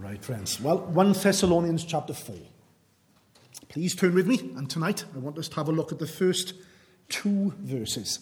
Right, friends. Well, 1 Thessalonians chapter 4. Please turn with me, and tonight I want us to have a look at the first two verses.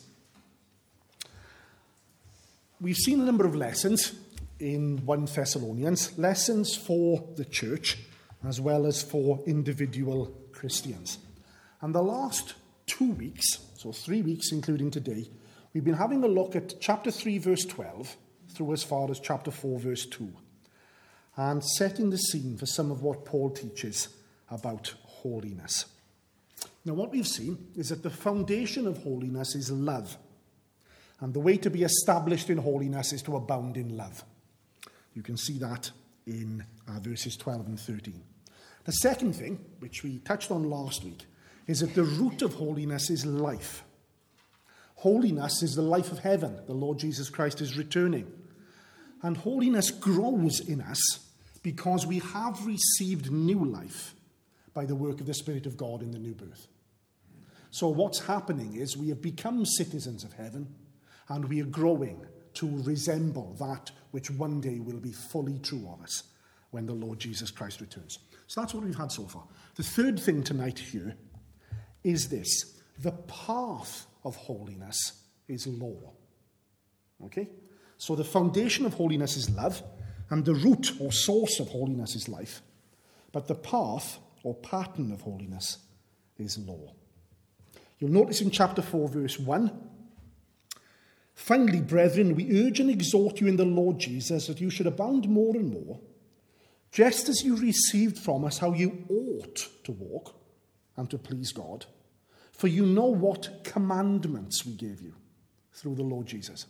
We've seen a number of lessons in 1 Thessalonians, lessons for the church as well as for individual Christians. And the last 2 weeks, so 3 weeks including today, we've been having a look at chapter 3 verse 12 through as far as chapter 4 verse 2. And setting the scene for some of what Paul teaches about holiness. Now, what we've seen is that the foundation of holiness is love. And the way to be established in holiness is to abound in love. You can see that in verses 12 and 13. The second thing, which we touched on last week, is that the root of holiness is life. Holiness is the life of heaven. The Lord Jesus Christ is returning. And holiness grows in us because we have received new life by the work of the Spirit of God in the new birth. So what's happening is we have become citizens of heaven, and we are growing to resemble that which one day will be fully true of us when the Lord Jesus Christ returns. So that's what we've had so far. The third thing tonight here is this. The path of holiness is law. Okay? So the foundation of holiness is love, and the root or source of holiness is life. But the path or pattern of holiness is law. You'll notice in chapter 4, verse 1, "Finally, brethren, we urge and exhort you in the Lord Jesus that you should abound more and more, just as you received from us how you ought to walk and to please God. For you know what commandments we gave you through the Lord Jesus."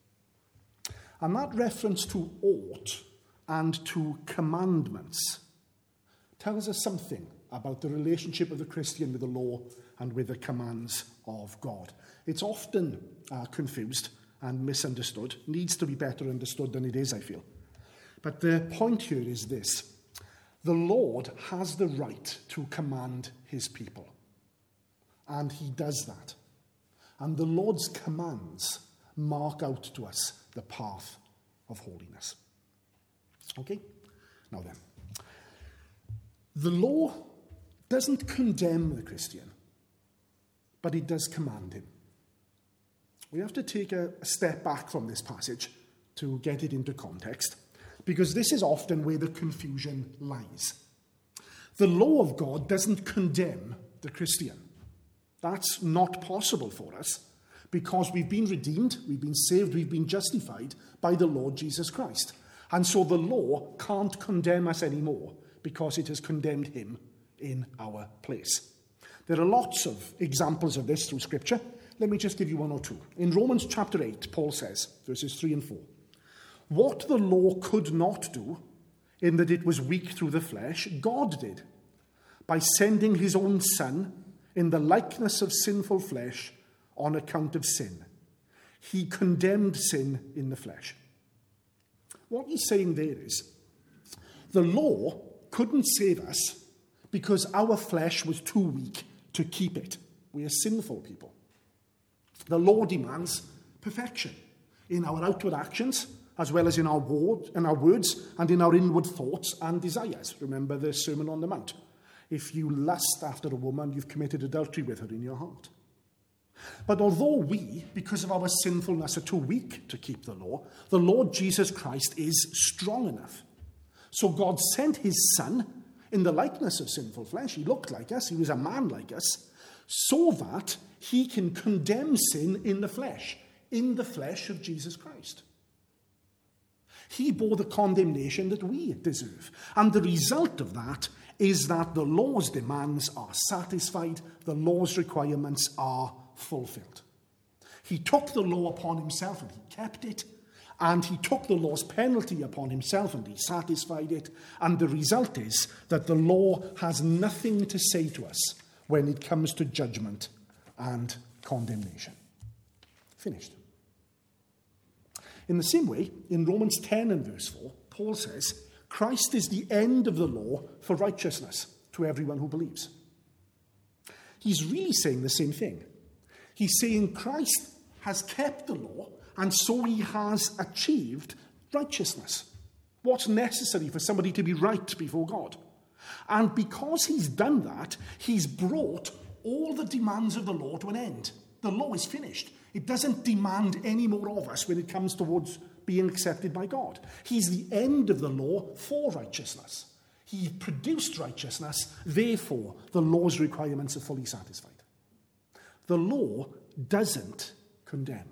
And that reference to ought and to commandments tells us something about the relationship of the Christian with the law and with the commands of God. It's often confused and misunderstood. Needs to be better understood than it is, I feel. But the point here is this. The Lord has the right to command his people. And he does that. And the Lord's commands mark out to us the path of holiness. Okay? Now then. The law doesn't condemn the Christian, but it does command him. We have to take a step back from this passage to get it into context, because this is often where the confusion lies. The law of God doesn't condemn the Christian. That's not possible for us, because we've been redeemed, we've been saved, we've been justified by the Lord Jesus Christ. And so the law can't condemn us anymore, because it has condemned him in our place. There are lots of examples of this through Scripture. Let me just give you one or two. In Romans chapter 8, Paul says, verses 3 and 4, "What the law could not do, in that it was weak through the flesh, God did, by sending his own Son in the likeness of sinful flesh on account of sin. He condemned sin in the flesh." What he's saying there is, the law couldn't save us because our flesh was too weak to keep it. We are sinful people. The law demands perfection in our outward actions, as well as in our words and in our inward thoughts and desires. Remember the Sermon on the Mount. If you lust after a woman, you've committed adultery with her in your heart. But although we, because of our sinfulness, are too weak to keep the law, the Lord Jesus Christ is strong enough. So God sent his Son in the likeness of sinful flesh. He looked like us. He was a man like us, so that he can condemn sin in the flesh of Jesus Christ. He bore the condemnation that we deserve. And the result of that is that the law's demands are satisfied, the law's requirements are fulfilled. He took the law upon himself and he kept it, and he took the law's penalty upon himself and he satisfied it, and the result is that the law has nothing to say to us when it comes to judgment and condemnation. Finished. In the same way, in Romans 10 and verse 4, Paul says, Christ is the end of the law for righteousness to everyone who believes. He's really saying the same thing. He's saying Christ has kept the law, and so he has achieved righteousness. What's necessary for somebody to be right before God? And because he's done that, he's brought all the demands of the law to an end. The law is finished. It doesn't demand any more of us when it comes towards being accepted by God. He's the end of the law for righteousness. He produced righteousness, therefore the law's requirements are fully satisfied. The law doesn't condemn,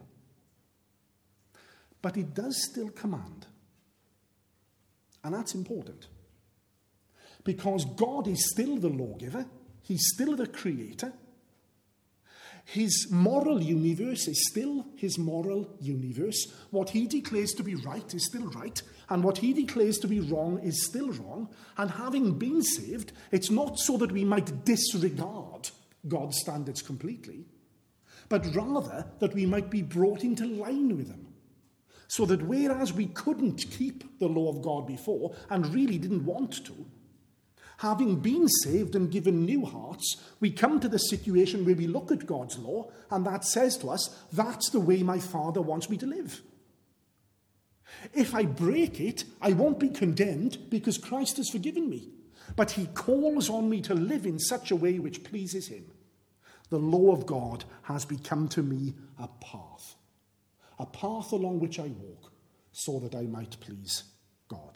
but it does still command. And that's important, because God is still the lawgiver. He's still the creator. His moral universe is still his moral universe. What he declares to be right is still right, and what he declares to be wrong is still wrong. And having been saved, it's not so that we might disregard God's standards completely, but rather that we might be brought into line with them. So that whereas we couldn't keep the law of God before, and really didn't want to, having been saved and given new hearts, we come to the situation where we look at God's law, and that says to us, that's the way my Father wants me to live. If I break it, I won't be condemned because Christ has forgiven me. But he calls on me to live in such a way which pleases him. The law of God has become to me a path along which I walk, so that I might please God.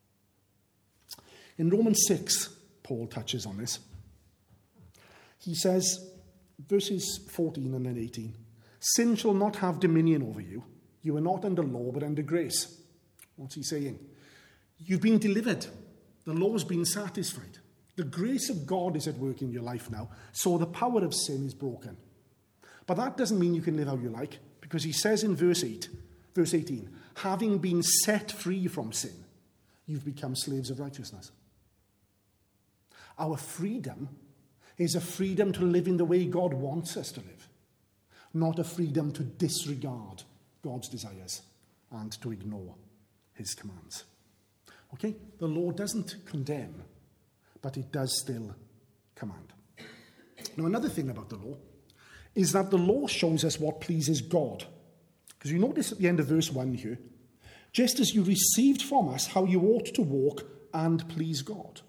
In Romans 6, Paul touches on this. He says, verses 14 and then 18, sin shall not have dominion over you. You are not under law, but under grace. What's he saying? You've been delivered. The law's been satisfied. The grace of God is at work in your life now, so the power of sin is broken. But that doesn't mean you can live how you like, because he says in verse 18, having been set free from sin, you've become slaves of righteousness. Our freedom is a freedom to live in the way God wants us to live, not a freedom to disregard God's desires and to ignore his commands. Okay? The law doesn't condemn, but it does still command. Now, another thing about the law is that the law shows us what pleases God. Because you notice at the end of verse 1 here, just as you received from us how you ought to walk and please God.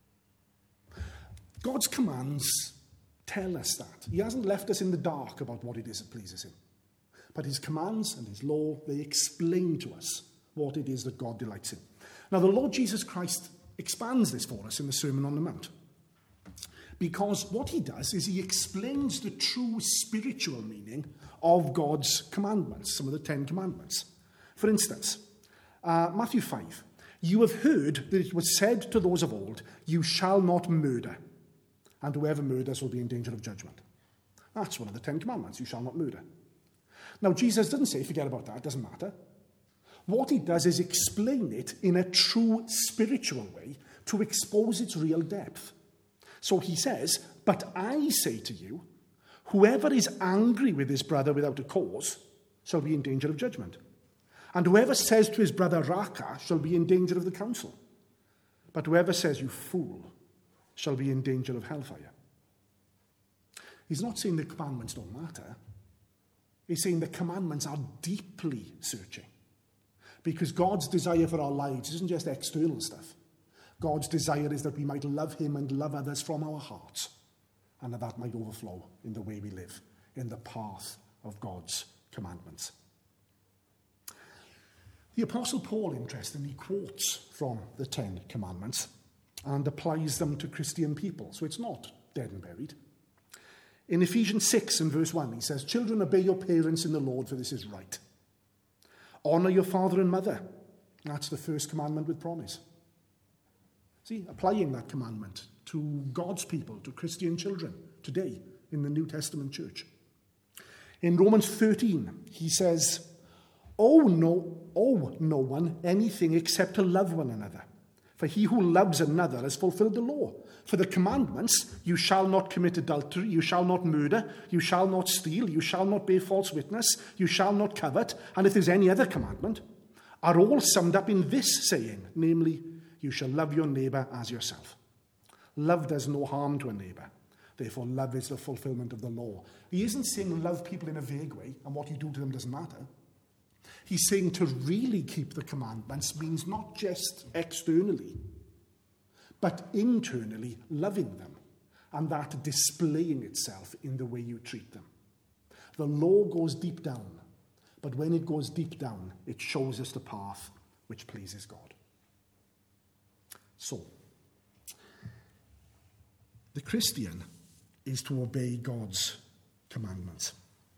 God's commands tell us that. He hasn't left us in the dark about what it is that pleases him. But his commands and his law, they explain to us what it is that God delights in. Now, the Lord Jesus Christ expands this for us in the Sermon on the Mount. Because what he does is he explains the true spiritual meaning of God's commandments, some of the 10 commandments. For instance, Matthew 5, you have heard that it was said to those of old, you shall not murder, and whoever murders will be in danger of judgment. That's one of the 10 commandments, you shall not murder. Now, Jesus doesn't say, forget about that, it doesn't matter. What he does is explain it in a true spiritual way to expose its real depth. So he says, but I say to you, whoever is angry with his brother without a cause shall be in danger of judgment. And whoever says to his brother, Raka, shall be in danger of the council. But whoever says, you fool, shall be in danger of hellfire. He's not saying the commandments don't matter. He's saying the commandments are deeply searching. Because God's desire for our lives isn't just external stuff. God's desire is that we might love him and love others from our hearts, and that might overflow in the way we live, in the path of God's commandments. The Apostle Paul, interestingly, quotes from the 10 commandments and applies them to Christian people, so it's not dead and buried. In Ephesians 6 and verse 1, he says, children, obey your parents in the Lord, for this is right. Honour your father and mother. That's the first commandment with promise. See, applying that commandment to God's people, to Christian children today in the New Testament church. In Romans 13, he says, owe no one anything except to love one another. For he who loves another has fulfilled the law. For the commandments, you shall not commit adultery, you shall not murder, you shall not steal, you shall not bear false witness, you shall not covet, and if there's any other commandment, are all summed up in this saying, namely, you shall love your neighbour as yourself. Love does no harm to a neighbour. Therefore, love is the fulfillment of the law. He isn't saying love people in a vague way, and what you do to them doesn't matter. He's saying to really keep the commandments means not just externally, but internally loving them, and that displaying itself in the way you treat them. The law goes deep down, but when it goes deep down, it shows us the path which pleases God. So, the Christian is to obey God's commandments.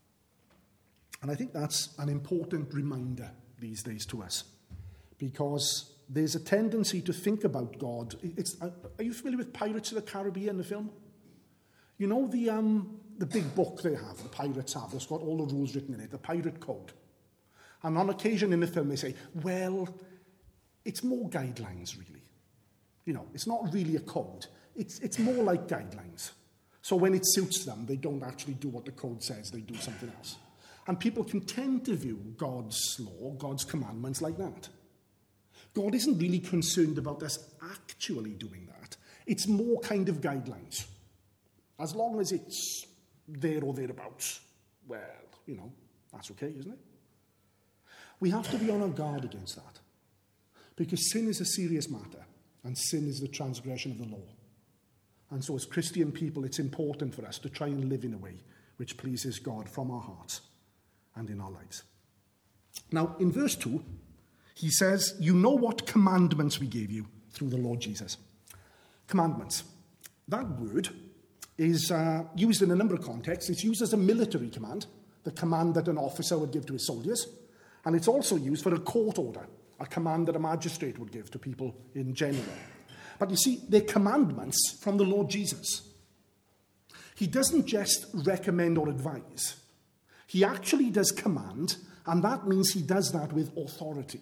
And I think that's an important reminder these days to us, because there's a tendency to think about God. Are you familiar with Pirates of the Caribbean, the film? You know the big book they have, the pirates have, that's got all the rules written in it, the Pirate Code. And on occasion in the film they say, well, it's more guidelines really. You know, it's not really a code. It's more like guidelines. So when it suits them, they don't actually do what the code says, they do something else. And people can tend to view God's law, God's commandments like that. God isn't really concerned about us actually doing that. It's more kind of guidelines. As long as it's there or thereabouts, well, you know, that's okay, isn't it? We have to be on our guard against that, because sin is a serious matter, and sin is the transgression of the law. And so as Christian people, it's important for us to try and live in a way which pleases God from our hearts and in our lives. Now, in verse 2, he says, you know what commandments we gave you through the Lord Jesus. Commandments. That word is used in a number of contexts. It's used as a military command, the command that an officer would give to his soldiers. And it's also used for a court order, a command that a magistrate would give to people in general. But you see, they're commandments from the Lord Jesus. He doesn't just recommend or advise. He actually does command, and that means he does that with authority.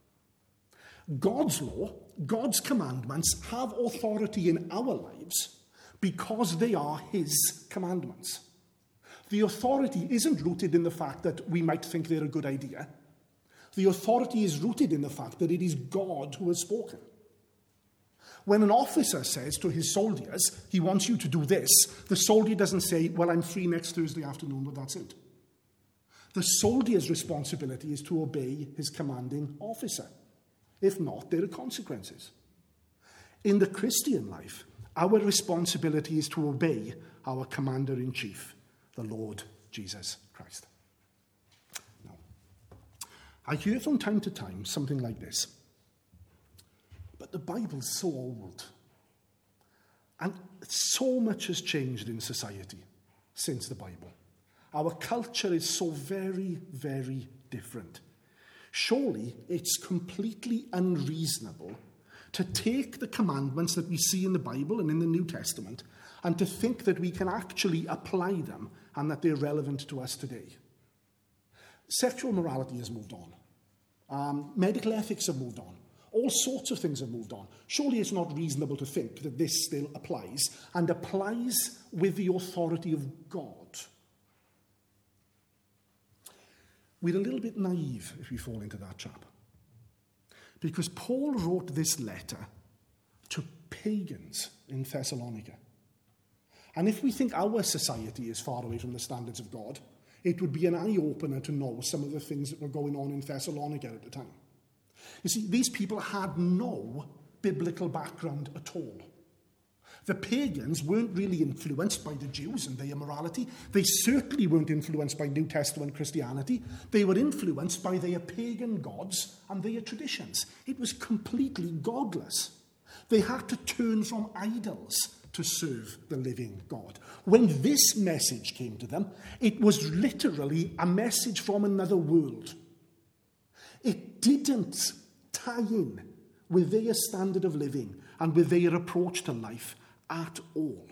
God's law, God's commandments have authority in our lives because they are his commandments. The authority isn't rooted in the fact that we might think they're a good idea. The authority is rooted in the fact that it is God who has spoken. When an officer says to his soldiers, he wants you to do this, the soldier doesn't say, well, I'm free next Thursday afternoon, but that's it. The soldier's responsibility is to obey his commanding officer. If not, there are consequences. In the Christian life, our responsibility is to obey our commander-in-chief, the Lord Jesus Christ. Now, I hear from time to time something like this. But the Bible's so old. And so much has changed in society since the Bible. Our culture is so very, very different. Surely it's completely unreasonable to take the commandments that we see in the Bible and in the New Testament and to think that we can actually apply them and that they're relevant to us today. Sexual morality has moved on. Medical ethics have moved on. All sorts of things have moved on. Surely it's not reasonable to think that this still applies and applies with the authority of God. We're a little bit naive if we fall into that trap. Because Paul wrote this letter to pagans in Thessalonica. And if we think our society is far away from the standards of God, it would be an eye-opener to know some of the things that were going on in Thessalonica at the time. You see, these people had no biblical background at all. The pagans weren't really influenced by the Jews and their immorality. They certainly weren't influenced by New Testament Christianity. They were influenced by their pagan gods and their traditions. It was completely godless. They had to turn from idols to serve the living God. When this message came to them, it was literally a message from another world. It didn't tie in with their standard of living and with their approach to life at all.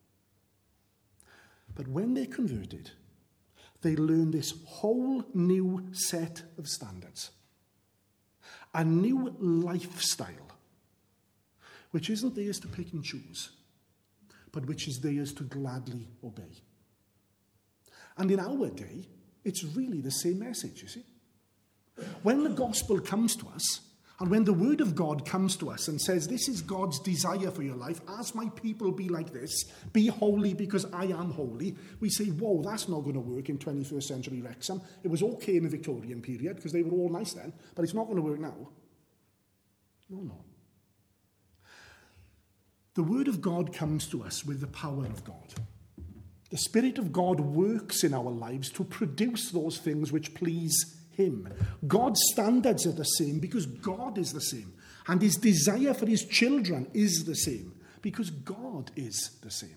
But when they converted, they learned this whole new set of standards, a new lifestyle, which isn't theirs to pick and choose, but which is theirs to gladly obey. And in our day, it's really the same message, you see. When the gospel comes to us, And when the word of God comes to us and says, this is God's desire for your life, as my people be like this, be holy because I am holy, we say, whoa, that's not going to work in 21st century Wrexham. It was okay in the Victorian period because they were all nice then, but it's not going to work now. No. The word of God comes to us with the power of God. The Spirit of God works in our lives to produce those things which please him. God's standards are the same because God is the same. And his desire for his children is the same because God is the same.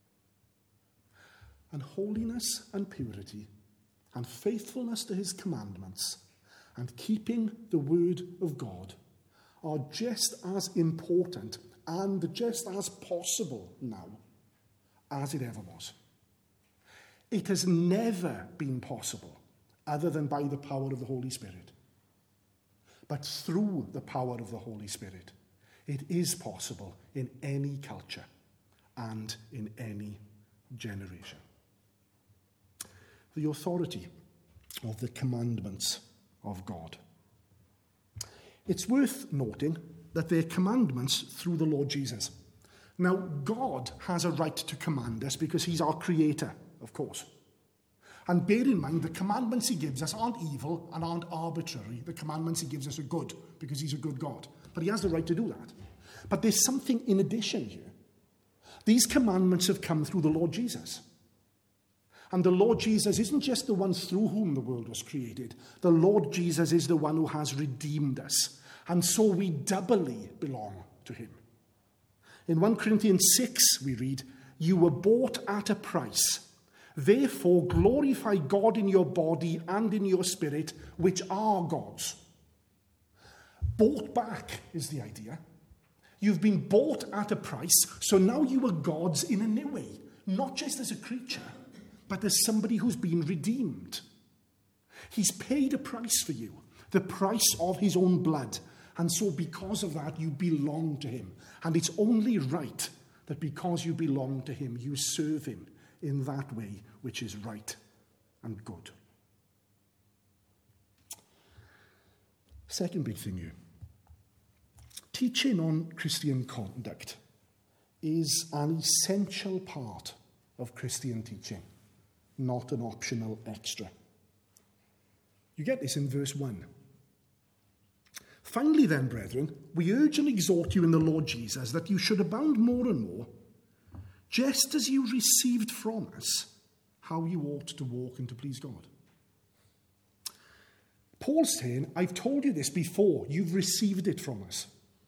And holiness and purity and faithfulness to his commandments and keeping the word of God are just as important and just as possible now as it ever was. It has never been possible other than by the power of the Holy Spirit. But through the power of the Holy Spirit, it is possible in any culture and in any generation. The authority of the commandments of God. It's worth noting that they're commandments through the Lord Jesus. Now, God has a right to command us because he's our creator, of course. And bear in mind, the commandments he gives us aren't evil and aren't arbitrary. The commandments he gives us are good because he's a good God. But he has the right to do that. But there's something in addition here. These commandments have come through the Lord Jesus. And the Lord Jesus isn't just the one through whom the world was created. The Lord Jesus is the one who has redeemed us. And so we doubly belong to him. In 1 Corinthians 6 we read, "You were bought at a price. Therefore glorify God in your body and in your spirit, which are God's." Bought back is the idea. You've been bought at a price, so now you are God's in a new way. Not just as a creature, but as somebody who's been redeemed. He's paid a price for you, the price of his own blood. And so because of that, you belong to him. And it's only right that because you belong to him, you serve him in that way which is right and good. Second big thing here. Teaching on Christian conduct is an essential part of Christian teaching, not an optional extra. You get this in verse 1. "Finally then, brethren, we urge and exhort you in the Lord Jesus that you should abound more and more, just as you received from us how you ought to walk and to please God." Paul's saying, I've told you this before, you've received it from us.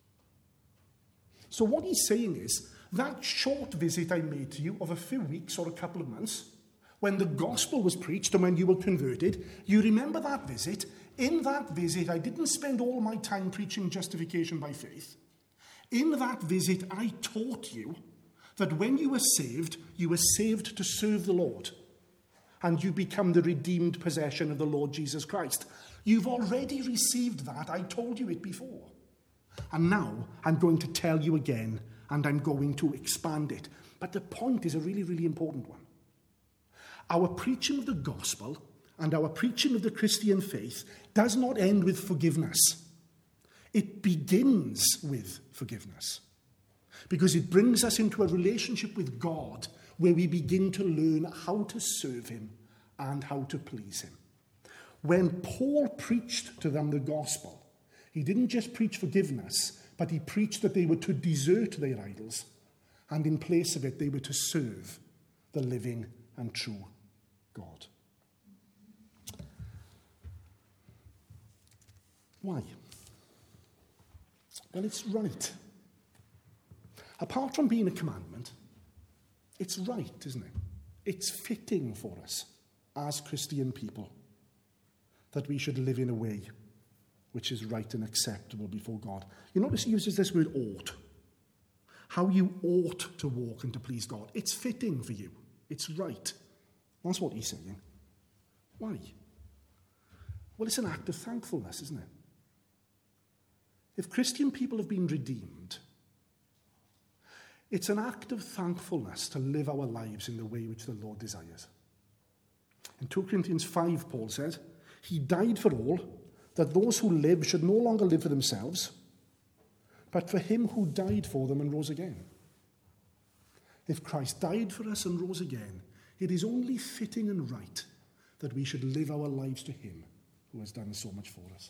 So what he's saying is, that short visit I made to you of a few weeks or a couple of months, when the gospel was preached and when you were converted, you remember that visit? In that visit, I didn't spend all my time preaching justification by faith. In that visit, I taught you that when you were saved to serve the Lord. And you become the redeemed possession of the Lord Jesus Christ. You've already received that. I told you it before. And now I'm going to tell you again, and I'm going to expand it. But the point is a really, really important one. Our preaching of the gospel and our preaching of the Christian faith does not end with forgiveness. It begins with forgiveness. Because it brings us into a relationship with God where we begin to learn how to serve him and how to please him. When Paul preached to them the gospel, he didn't just preach forgiveness, but he preached that they were to desert their idols, and in place of it, they were to serve the living and true God. Why? Well, it's right. Apart from being a commandment, it's right, isn't it? It's fitting for us as Christian people that we should live in a way which is right and acceptable before God. You notice he uses this word ought. How you ought to walk and to please God. It's fitting for you. It's right. That's what he's saying. Why? Well, it's an act of thankfulness, isn't it? If Christian people have been redeemed, it's an act of thankfulness to live our lives in the way which the Lord desires. In 2 Corinthians 5, Paul says, he died for all, that those who live should no longer live for themselves, but for him who died for them and rose again. If Christ died for us and rose again, it is only fitting and right that we should live our lives to him who has done so much for us.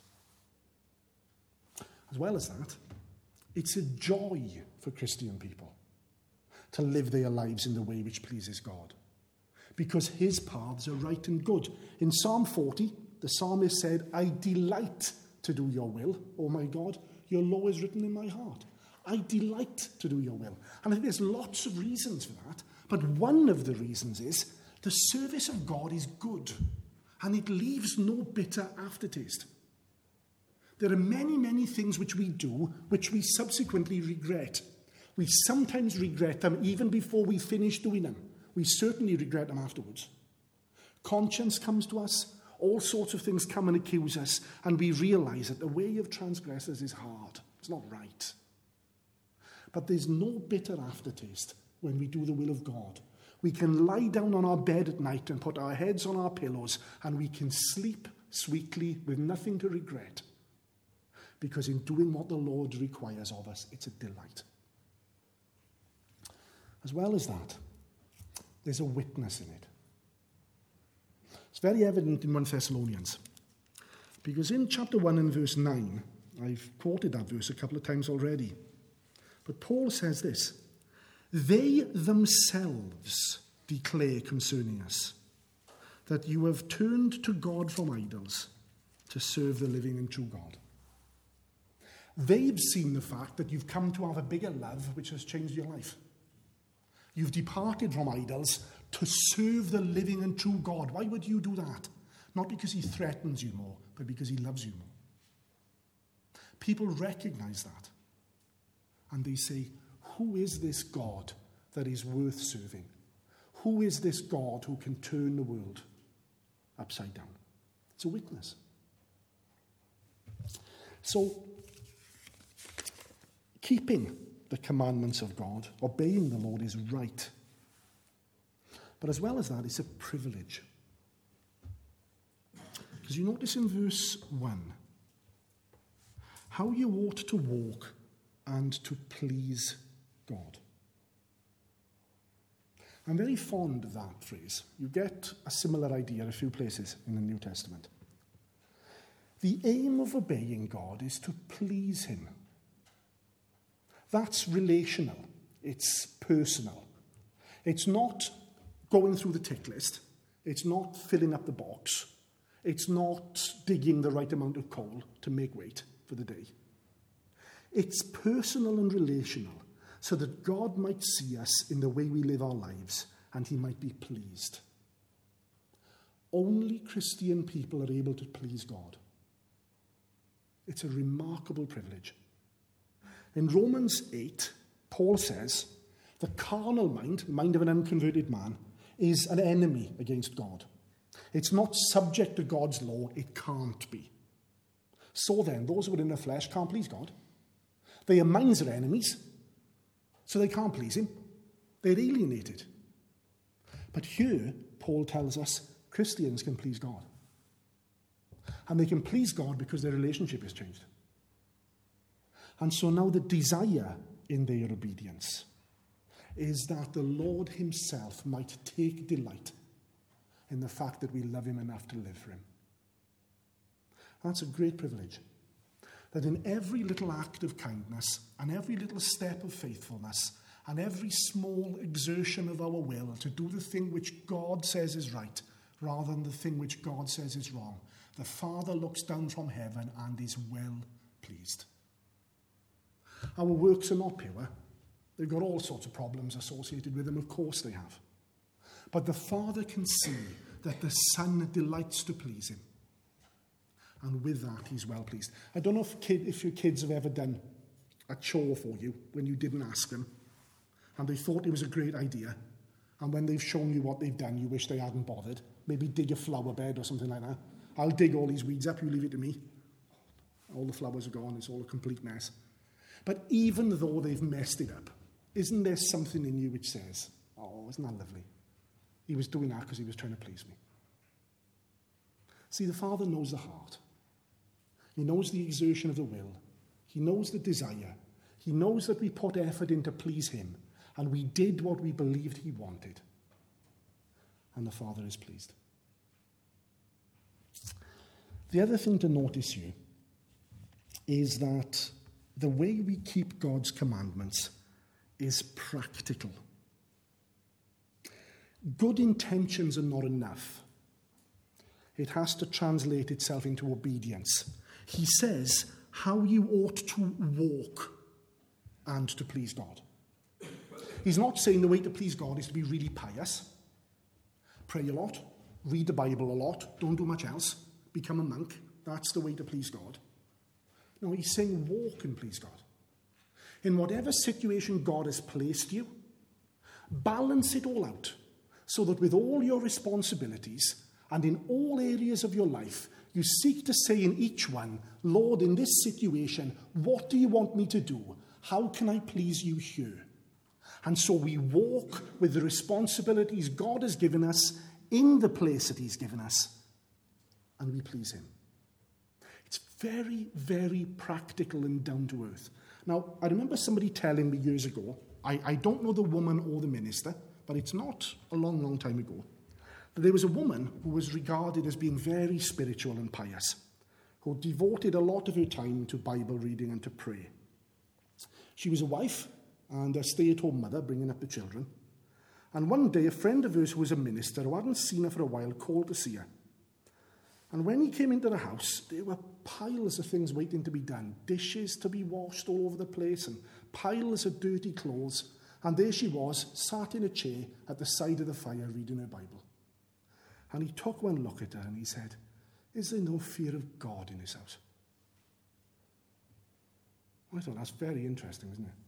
As well as that, it's a joy for Christian people to live their lives in the way which pleases God, because his paths are right and good. In Psalm 40, the psalmist said, I delight to do your will, O my God, your law is written in my heart. I delight to do your will. And I think there's lots of reasons for that, but one of the reasons is the service of God is good, and it leaves no bitter aftertaste. There are many, many things which we do which we subsequently regret. We sometimes regret them even before we finish doing them. We certainly regret them afterwards. Conscience comes to us. All sorts of things come and accuse us, and we realize that the way of transgressors is hard. It's not right. But there's no bitter aftertaste when we do the will of God. We can lie down on our bed at night and put our heads on our pillows, and we can sleep sweetly with nothing to regret. Because in doing what the Lord requires of us, it's a delight. As well as that, there's a witness in it. It's very evident in 1 Thessalonians. Because in chapter 1 and verse 9, I've quoted that verse a couple of times already. But Paul says this, they themselves declare concerning us that you have turned to God from idols to serve the living and true God. They've seen the fact that you've come to have a bigger love which has changed your life. You've departed from idols to serve the living and true God. Why would you do that? Not because he threatens you more, but because he loves you more. People recognize that. And they say, who is this God that is worth serving? Who is this God who can turn the world upside down? It's a witness. So, keeping the commandments of God, obeying the Lord is right. But as well as that, it's a privilege. Because you notice in verse 1, how you ought to walk and to please God. I'm very fond of that phrase. You get a similar idea a few places in the New Testament. The aim of obeying God is to please him. That's relational. It's personal. It's not going through the tick list. It's not filling up the box. It's not digging the right amount of coal to make weight for the day. It's personal and relational, so that God might see us in the way we live our lives, and he might be pleased. Only Christian people are able to please God. It's a remarkable privilege. In Romans 8, Paul says, the carnal mind, the mind of an unconverted man, is an enemy against God. It's not subject to God's law. It can't be. So then, those who are in the flesh can't please God. Their minds are enemies, so they can't please him. They're alienated. But here, Paul tells us, Christians can please God. And they can please God because their relationship has changed. And so now the desire in their obedience is that the Lord himself might take delight in the fact that we love him enough to live for him. That's a great privilege. That in every little act of kindness and every little step of faithfulness and every small exertion of our will to do the thing which God says is right rather than the thing which God says is wrong, the Father looks down from heaven and is well pleased. Our works are not pure. They've got all sorts of problems associated with them. Of course they have. But the Father can see that the Son delights to please him. And with that, he's well pleased. I don't know if your kids have ever done a chore for you when you didn't ask them, and they thought it was a great idea, and when they've shown you what they've done, you wish they hadn't bothered. Maybe dig a flower bed or something like that. I'll dig all these weeds up, you leave it to me. All the flowers are gone, it's all a complete mess. But even though they've messed it up, isn't there something in you which says, oh, isn't that lovely? He was doing that because he was trying to please me. See, the Father knows the heart. He knows the exertion of the will. He knows the desire. He knows that we put effort in to please him, and we did what we believed he wanted. And the Father is pleased. The other thing to notice here is that the way we keep God's commandments is practical. Good intentions are not enough. It has to translate itself into obedience. He says how you ought to walk and to please God. He's not saying the way to please God is to be really pious, pray a lot, read the Bible a lot, don't do much else, become a monk. That's the way to please God. No, he's saying walk and please God. In whatever situation God has placed you, balance it all out so that with all your responsibilities and in all areas of your life, you seek to say in each one, Lord, in this situation, what do you want me to do? How can I please you here? And so we walk with the responsibilities God has given us in the place that he's given us, and we please him. It's very, very practical and down to earth. Now, I remember somebody telling me years ago, I don't know the woman or the minister, but it's not a long, long time ago, that there was a woman who was regarded as being very spiritual and pious, who devoted a lot of her time to Bible reading and to prayer. She was a wife and a stay-at-home mother bringing up the children. And one day, a friend of hers who was a minister, who hadn't seen her for a while, called to see her. And when he came into the house, there were piles of things waiting to be done. Dishes to be washed all over the place and piles of dirty clothes. And there she was, sat in a chair at the side of the fire reading her Bible. And he took one look at her and he said, is there no fear of God in this house? I thought that's very interesting, isn't it?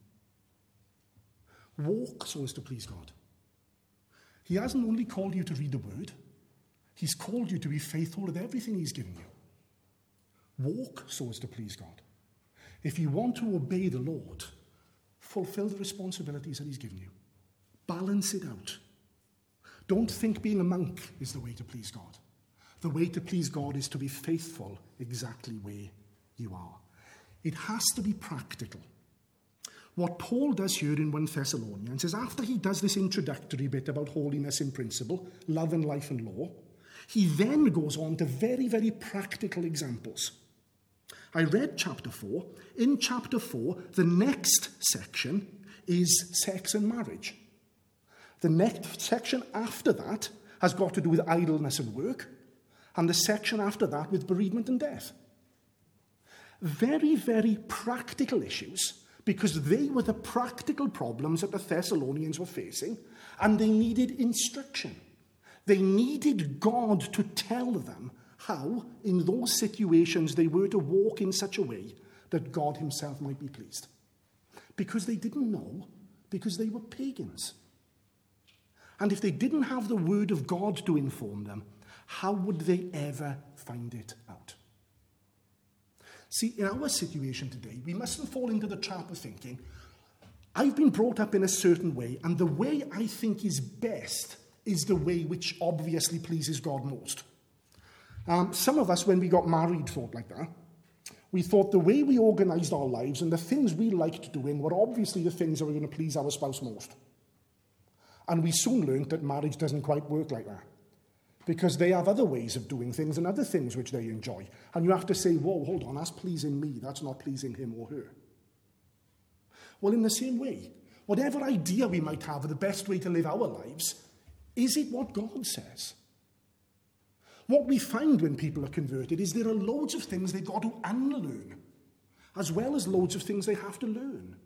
Walk so as to please God. He hasn't only called you to read the word, he's called you to be faithful with everything he's given you. Walk so as to please God. If you want to obey the Lord, fulfill the responsibilities that he's given you. Balance it out. Don't think being a monk is the way to please God. The way to please God is to be faithful exactly where you are. It has to be practical. What Paul does here in 1 Thessalonians is after he does this introductory bit about holiness in principle, love and life and law, he then goes on to very, very practical examples. I read chapter 4. In chapter 4, the next section is sex and marriage. The next section after that has got to do with idleness and work, and the section after that with bereavement and death. Very, very practical issues, because they were the practical problems that the Thessalonians were facing, and they needed instruction. They needed God to tell them how, in those situations, they were to walk in such a way that God himself might be pleased. Because they didn't know, because they were pagans. And if they didn't have the word of God to inform them, how would they ever find it out? See, in our situation today, we mustn't fall into the trap of thinking, I've been brought up in a certain way, and the way I think is best is the way which obviously pleases God most. Some of us, when we got married, thought like that. We thought the way we organised our lives and the things we liked doing were obviously the things that were going to please our spouse most. And we soon learned that marriage doesn't quite work like that, because they have other ways of doing things and other things which they enjoy. And you have to say, whoa, hold on, that's pleasing me, that's not pleasing him or her. Well, in the same way, whatever idea we might have of the best way to live our lives, is it what God says? What we find when people are converted is there are loads of things they've got to unlearn, as well as loads of things they have to learn.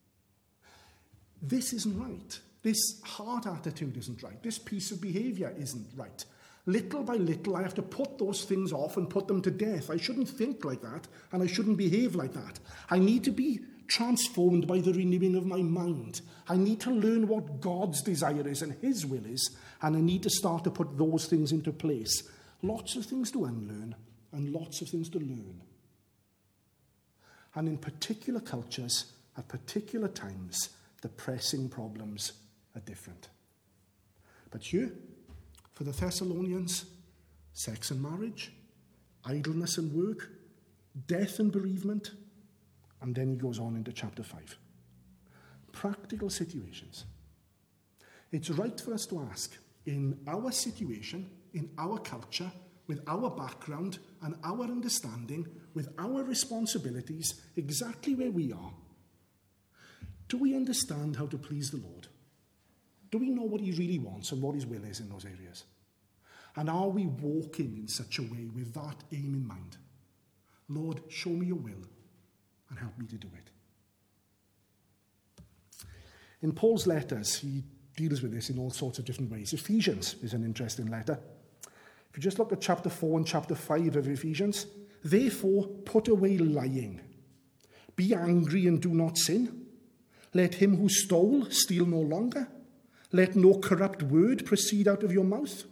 This isn't right. This heart attitude isn't right. This piece of behaviour isn't right. Little by little, I have to put those things off and put them to death. I shouldn't think like that, and I shouldn't behave like that. I need to be transformed by the renewing of my mind. I need to learn what God's desire is and his will is, and I need to start to put those things into place. Lots of things to unlearn and lots of things to learn. And in particular cultures, at particular times, the pressing problems are different. But here, for the Thessalonians, sex and marriage, idleness and work, death and bereavement, and then he goes on into chapter 5. Practical situations. It's right for us to ask, in our situation, in our culture, with our background and our understanding, with our responsibilities, exactly where we are, do we understand how to please the Lord? Do we know what he really wants and what his will is in those areas? And are we walking in such a way with that aim in mind? Lord, show me your will and help me to do it. In Paul's letters, he deals with this in all sorts of different ways. Ephesians is an interesting letter. If you just look at chapter 4 and chapter 5 of Ephesians, therefore put away lying. Be angry and do not sin. Let him who stole steal no longer. Let no corrupt word proceed out of your mouth.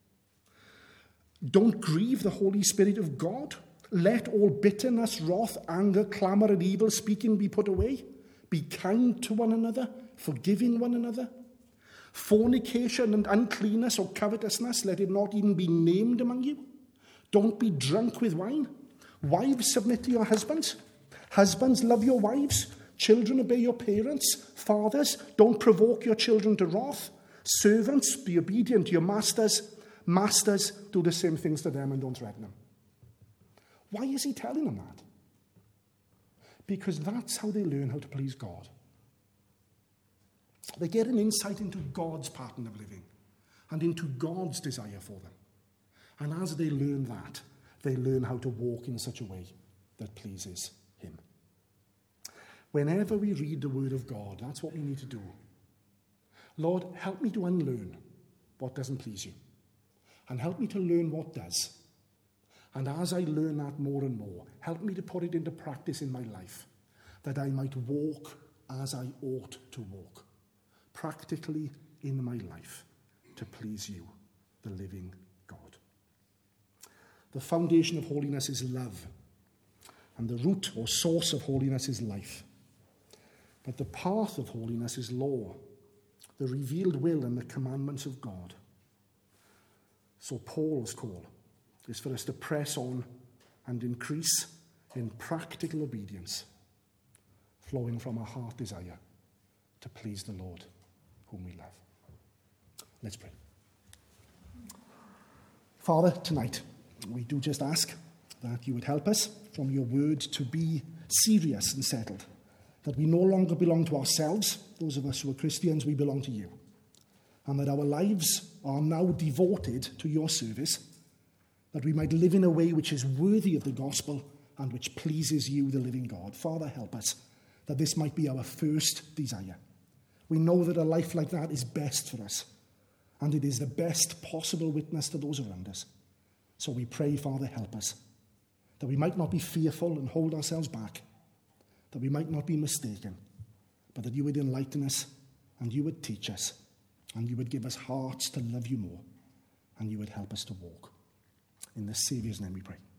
Don't grieve the Holy Spirit of God. Let all bitterness, wrath, anger, clamour, and evil speaking be put away. Be kind to one another, forgiving one another. Fornication and uncleanness or covetousness, let it not even be named among you. Don't be drunk with wine. Wives, submit to your husbands. Husbands, love your wives. Children, obey your parents. Fathers, don't provoke your children to wrath. Servants, be obedient to your masters. Masters, do the same things to them and don't threaten them. Why is he telling them that? Because that's how they learn how to please God. They get an insight into God's pattern of living and into God's desire for them. And as they learn that, they learn how to walk in such a way that pleases him. Whenever we read the word of God, that's what we need to do. Lord, help me to unlearn what doesn't please you. And help me to learn what does. And as I learn that more and more, help me to put it into practice in my life, that I might walk as I ought to walk, practically in my life, to please you, the living God. The foundation of holiness is love, and the root or source of holiness is life. But the path of holiness is law, the revealed will and the commandments of God. So Paul's call is for us to press on and increase in practical obedience, flowing from a heart desire to please the Lord whom we love. Let's pray. Father, tonight we do just ask that you would help us from your word to be serious and settled, that we no longer belong to ourselves. Those of us who are Christians, we belong to you, and that our lives are now devoted to your service, that we might live in a way which is worthy of the gospel and which pleases you, the living God. Father, help us, that this might be our first desire. We know that a life like that is best for us, and it is the best possible witness to those around us. So we pray, Father, help us, that we might not be fearful and hold ourselves back, that we might not be mistaken, but that you would enlighten us and you would teach us, and you would give us hearts to love you more, and you would help us to walk. In the Saviour's name we pray.